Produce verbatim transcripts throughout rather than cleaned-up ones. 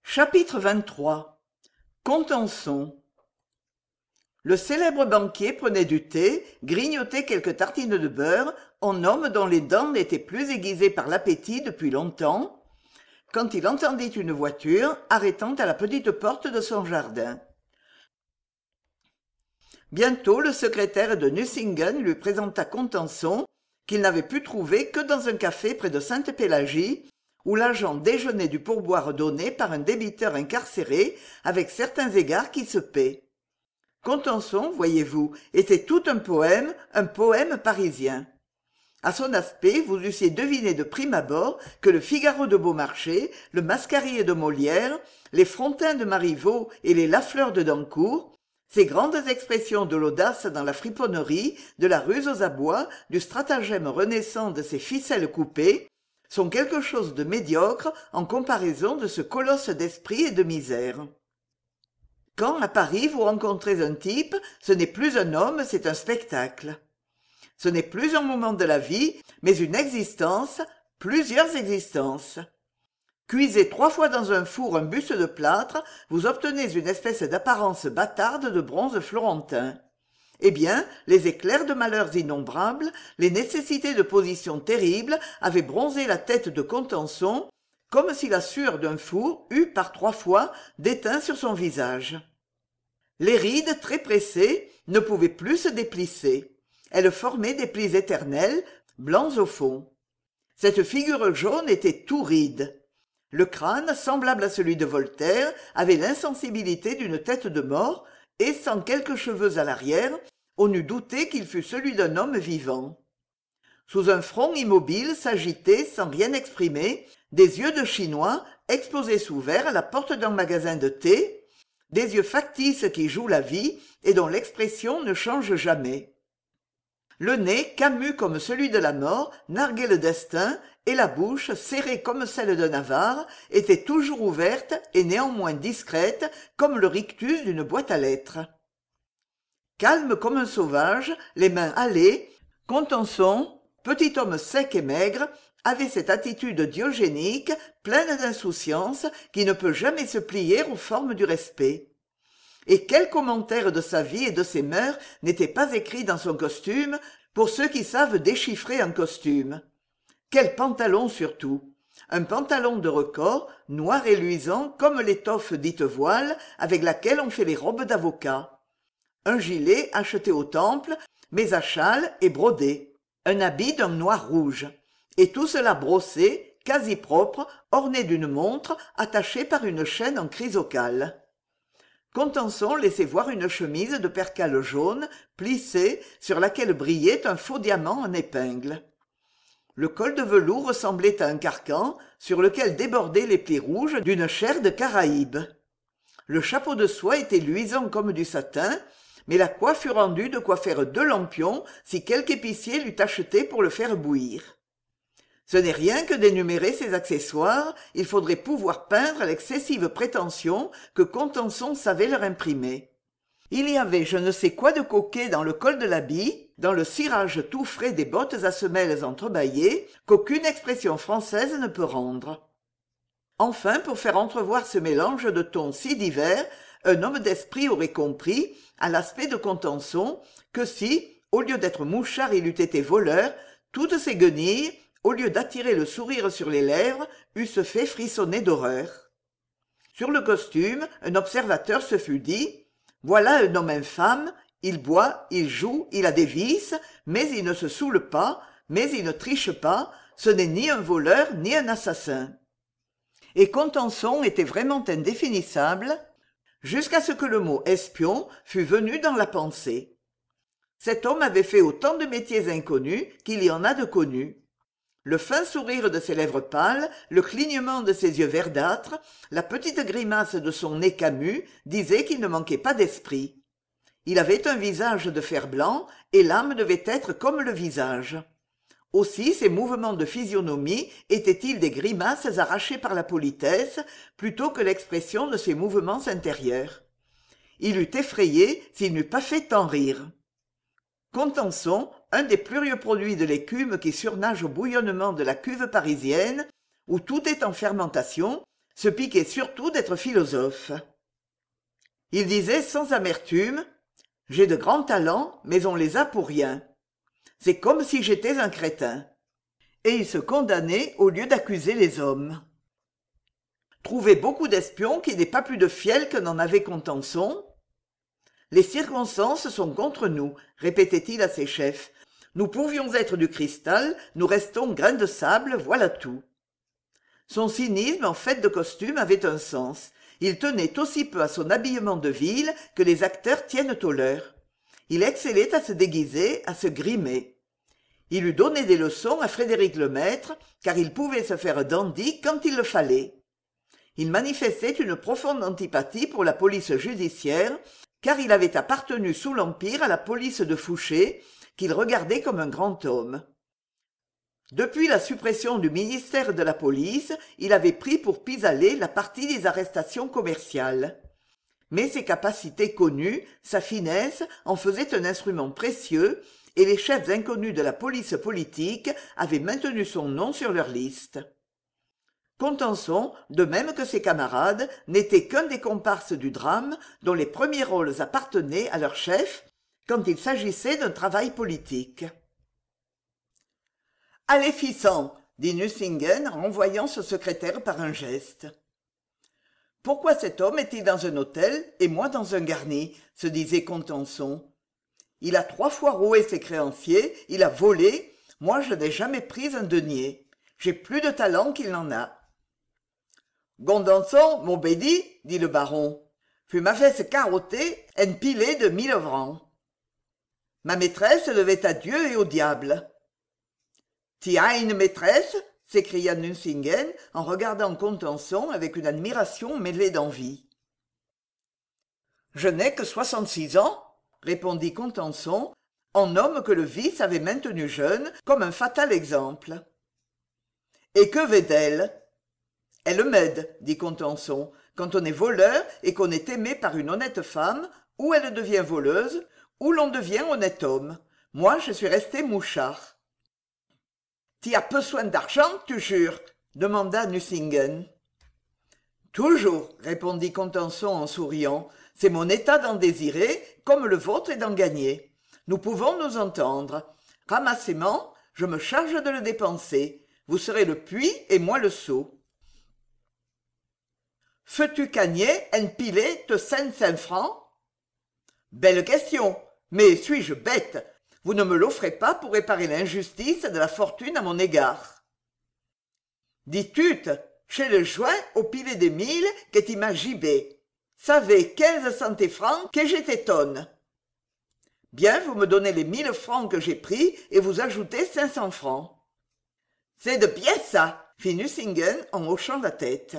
Chapitre vingt-trois. Contenson. Le célèbre banquier prenait du thé, grignotait quelques tartines de beurre, en homme dont les dents n'étaient plus aiguisées par l'appétit depuis longtemps, quand il entendit une voiture arrêtant à la petite porte de son jardin. Bientôt le secrétaire de Nucingen lui présenta Contenson, qu'il n'avait pu trouver que dans un café près de Sainte-Pélagie, où l'agent déjeunait du pourboire donné par un débiteur incarcéré avec certains égards qui se paient. Contenson, voyez-vous, était tout un poème, un poème parisien. À son aspect, vous eussiez deviné de prime abord que le Figaro de Beaumarchais, le Mascarille de Molière, les Frontins de Marivaux et les Lafleur de Dancourt, ces grandes expressions de l'audace dans la friponnerie, de la ruse aux abois, du stratagème renaissant de ces ficelles coupées, sont quelque chose de médiocre en comparaison de ce colosse d'esprit et de misère. Quand, à Paris, vous rencontrez un type, ce n'est plus un homme, c'est un spectacle. Ce n'est plus un moment de la vie, mais une existence, plusieurs existences. Cuisez trois fois dans un four un buste de plâtre, vous obtenez une espèce d'apparence bâtarde de bronze florentin. Eh bien, les éclairs de malheurs innombrables, les nécessités de position terribles avaient bronzé la tête de Contenson, comme si la sueur d'un four eût par trois fois déteint sur son visage. Les rides, très pressées, ne pouvaient plus se déplisser. Elles formaient des plis éternels, blancs au fond. Cette figure jaune était tout ride. Le crâne, semblable à celui de Voltaire, avait l'insensibilité d'une tête de mort, et sans quelques cheveux à l'arrière, on eût douté qu'il fût celui d'un homme vivant. Sous un front immobile s'agitaient, sans rien exprimer, des yeux de chinois exposés sous verre à la porte d'un magasin de thé, des yeux factices qui jouent la vie et dont l'expression ne change jamais. Le nez, camus comme celui de la mort, narguait le destin, et la bouche, serrée comme celle d'un avare, était toujours ouverte et néanmoins discrète comme le rictus d'une boîte à lettres. Calme comme un sauvage, les mains hâlées, Contenson, petit homme sec et maigre, avait cette attitude diogénique, pleine d'insouciance, qui ne peut jamais se plier aux formes du respect. Et quel commentaire de sa vie et de ses mœurs n'était pas écrit dans son costume, pour ceux qui savent déchiffrer un costume. Quel pantalon surtout! Un pantalon de recors, noir et luisant comme l'étoffe dite voile avec laquelle on fait les robes d'avocat. Un gilet acheté au temple, mais à châle et brodé. Un habit d'un noir rouge. Et tout cela brossé, quasi propre, orné d'une montre attachée par une chaîne en chrysocale. Contenson laissait voir une chemise de percale jaune, plissée, sur laquelle brillait un faux diamant en épingle. Le col de velours ressemblait à un carcan, sur lequel débordaient les plis rouges d'une chair de Caraïbe. Le chapeau de soie était luisant comme du satin, mais la coiffe eût rendu de quoi faire deux lampions si quelque épicier l'eût acheté pour le faire bouillir. Ce n'est rien que d'énumérer ces accessoires, il faudrait pouvoir peindre l'excessive prétention que Contenson savait leur imprimer. Il y avait je ne sais quoi de coquet dans le col de l'habit, dans le cirage tout frais des bottes à semelles entrebâillées, qu'aucune expression française ne peut rendre. Enfin, pour faire entrevoir ce mélange de tons si divers, un homme d'esprit aurait compris, à l'aspect de Contenson, que si, au lieu d'être mouchard il eût été voleur, toutes ces guenilles, au lieu d'attirer le sourire sur les lèvres, eussent fait frissonner d'horreur. Sur le costume, un observateur se fût dit « Voilà un homme infâme, il boit, il joue, il a des vices, mais il ne se saoule pas, mais il ne triche pas, ce n'est ni un voleur ni un assassin. » Et Contenson était vraiment indéfinissable, jusqu'à ce que le mot espion fût venu dans la pensée. Cet homme avait fait autant de métiers inconnus qu'il y en a de connus. Le fin sourire de ses lèvres pâles, le clignement de ses yeux verdâtres, la petite grimace de son nez camus disaient qu'il ne manquait pas d'esprit. Il avait un visage de fer blanc, et l'âme devait être comme le visage. Aussi ses mouvements de physionomie étaient-ils des grimaces arrachées par la politesse, plutôt que l'expression de ses mouvements intérieurs. Il eût effrayé s'il n'eût pas fait tant rire. Contenson, un des plurieux produits de l'écume qui surnage au bouillonnement de la cuve parisienne, où tout est en fermentation, se piquait surtout d'être philosophe. Il disait sans amertume « J'ai de grands talents, mais on les a pour rien. C'est comme si j'étais un crétin. » Et il se condamnait au lieu d'accuser les hommes. Trouver beaucoup d'espions qui n'aient pas plus de fiel que n'en avait Contenson. Les circonstances sont contre nous, répétait-il à ses chefs. Nous pouvions être du cristal, nous restons grains de sable, voilà tout. Son cynisme en fait de costume avait un sens. Il tenait aussi peu à son habillement de ville que les acteurs tiennent au leur. Il excellait à se déguiser, à se grimer. Il eût donné des leçons à Frédéric Lemaître, car il pouvait se faire dandy quand il le fallait. Il manifestait une profonde antipathie pour la police judiciaire, car il avait appartenu sous l'Empire à la police de Fouché, qu'il regardait comme un grand homme. Depuis la suppression du ministère de la police, il avait pris pour pis-aller la partie des arrestations commerciales. Mais ses capacités connues, sa finesse, en faisaient un instrument précieux, et les chefs inconnus de la police politique avaient maintenu son nom sur leur liste. Contenson, de même que ses camarades, n'était qu'un des comparses du drame dont les premiers rôles appartenaient à leur chef quand il s'agissait d'un travail politique. « Allez, Fissant !» dit Nucingen en renvoyant ce secrétaire par un geste. « Pourquoi cet homme est-il dans un hôtel et moi dans un garni ?» se disait Contenson. Il a trois fois roué ses créanciers, il a volé, moi je n'ai jamais pris un denier. J'ai plus de talent qu'il n'en a. Contenson, mon bédi, dit le baron, fut ma fesse carottée, un pilé de mille francs. Ma maîtresse devait à Dieu et au diable. Tu as une maîtresse s'écria Nucingen en regardant Contenson avec une admiration mêlée d'envie. Je n'ai que soixante-six ans, répondit Contenson, en homme que le vice avait maintenu jeune, comme un fatal exemple. Et que veut d'elle ? Elle m'aide, dit Contenson, quand on est voleur et qu'on est aimé par une honnête femme, ou elle devient voleuse, ou l'on devient honnête homme. Moi, je suis resté mouchard. Tu as besoin d'argent, tu jures ? demanda Nucingen. Toujours, répondit Contenson en souriant. C'est mon état d'en désirer, comme le vôtre est d'en gagner. Nous pouvons nous entendre. Ramassement, je me charge de le dépenser. Vous serez le puits et moi le seau. Feux-tu gagner un pilet de cinq-cinq francs ? Belle question, mais suis-je bête ? Vous ne me l'offrez pas pour réparer l'injustice de la fortune à mon égard. Dis-tu, chez le joint au pilet des mille que tu m'as gibé. Savez quinze centimes francs que j'étais tonne. Bien, vous me donnez les mille francs que j'ai pris et vous ajoutez cinq cents francs. C'est de bien ça, fit Nucingen en hochant la tête.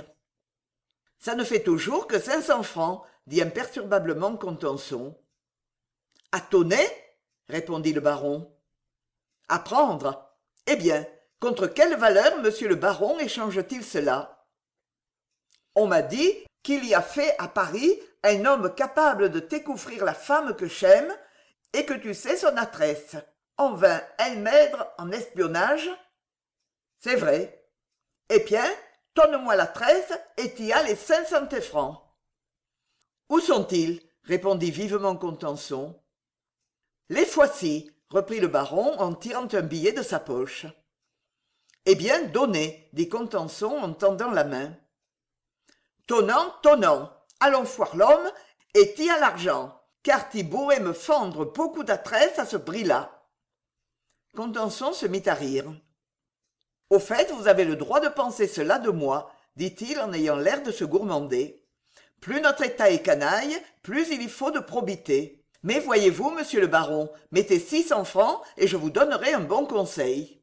Ça ne fait toujours que cinq cents francs, dit imperturbablement Contenson. À tonner ? répondit le baron. À prendre. Eh bien, contre quelle valeur monsieur le baron échange-t-il cela ? On m'a dit qu'il y a fait à Paris un homme capable de t'écouvrir la femme que j'aime et que tu sais son adresse. En vain, elle m'aide en espionnage. C'est vrai. Eh bien, donne-moi l'adresse et t'y as les cinq cents francs. Où sont-ils ? répondit vivement Contenson. Les voici, reprit le baron en tirant un billet de sa poche. Eh bien, donnez, dit Contenson en tendant la main. Tonnant, tonnant, allons voir l'homme et t'y as l'argent, car t'y pourrais me fendre beaucoup d'adresse à ce prix-là. Contenson se mit à rire. Au fait, vous avez le droit de penser cela de moi, dit-il en ayant l'air de se gourmander. Plus notre état est canaille, plus il y faut de probité. Mais voyez-vous, monsieur le baron, mettez six cents francs et je vous donnerai un bon conseil.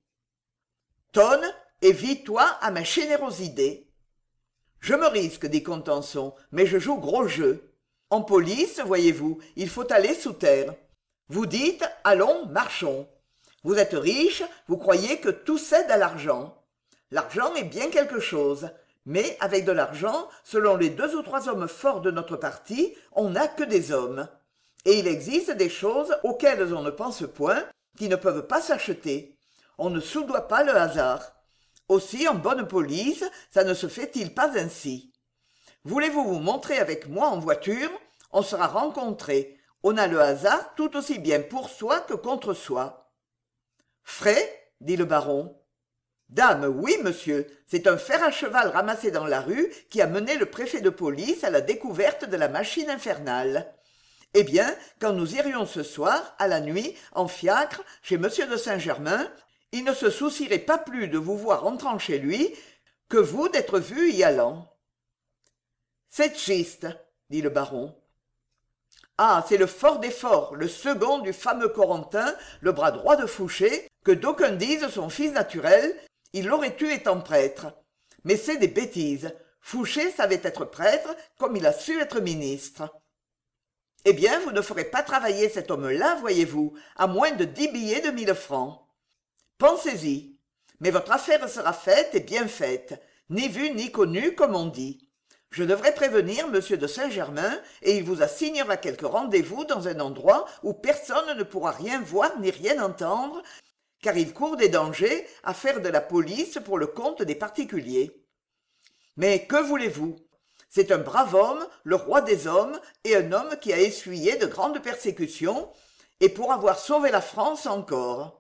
Tonne et vis-toi à ma générosité. Je me risque, dit Contenson, mais je joue gros jeu. En police, voyez-vous, il faut aller sous terre. Vous dites, allons, marchons. Vous êtes riche, vous croyez que tout cède à l'argent. L'argent est bien quelque chose, mais avec de l'argent, selon les deux ou trois hommes forts de notre parti, on n'a que des hommes. Et il existe des choses auxquelles on ne pense point, qui ne peuvent pas s'acheter. On ne soudoie pas le hasard. Aussi, en bonne police, ça ne se fait-il pas ainsi. Voulez-vous vous montrer avec moi en voiture? On sera rencontrés. On a le hasard tout aussi bien pour soi que contre soi. Frais? Dit le baron. Dame, oui, monsieur, c'est un fer à cheval ramassé dans la rue qui a mené le préfet de police à la découverte de la machine infernale. Eh bien, quand nous irions ce soir, à la nuit, en fiacre, chez monsieur de Saint-Germain, il ne se soucierait pas plus de vous voir entrant chez lui que vous d'être vu y allant. C'est triste, dit le baron. Ah, c'est le fort des forts, le second du fameux Corentin, le bras droit de Fouché, que d'aucuns disent son fils naturel, il l'aurait eu étant prêtre. Mais c'est des bêtises. Fouché savait être prêtre comme il a su être ministre. Eh bien, vous ne ferez pas travailler cet homme-là, voyez-vous, à moins de dix billets de mille francs. Pensez-y. Mais votre affaire sera faite et bien faite, ni vue ni connue, comme on dit. Je devrais prévenir monsieur de Saint-Germain, et il vous assignera quelque rendez-vous dans un endroit où personne ne pourra rien voir ni rien entendre, car il court des dangers à faire de la police pour le compte des particuliers. Mais que voulez-vous? C'est un brave homme, le roi des hommes, et un homme qui a essuyé de grandes persécutions, et pour avoir sauvé la France encore.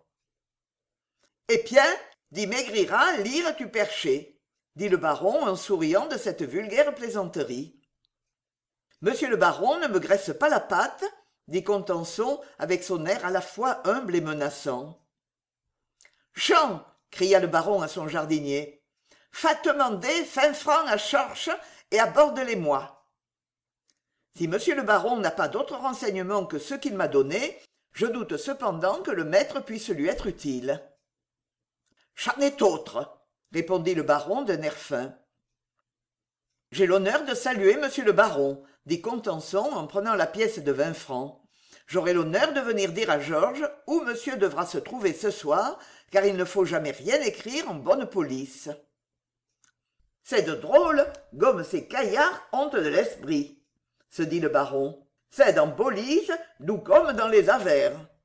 Eh bien, dit Maigrirat, lire tu perché, dit le baron en souriant de cette vulgaire plaisanterie. Monsieur le baron ne me graisse pas la patte, dit Contenson avec son air à la fois humble et menaçant. Jean, cria le baron à son jardinier, faites demander cinq francs à Chorche et aborde-les-moi. Si monsieur le baron n'a pas d'autres renseignements que ceux qu'il m'a donnés, je doute cependant que le maître puisse lui être utile. J'en ai d'autres, répondit le baron d'un air fin. J'ai l'honneur de saluer monsieur le baron, dit Contenson en prenant la pièce de vingt francs. J'aurai l'honneur de venir dire à Georges où monsieur devra se trouver ce soir, car il ne faut jamais rien écrire en bonne police. C'est de drôle, comme ces caillards ont de l'esprit, se dit le baron. C'est dans police, d'où comme dans les avers.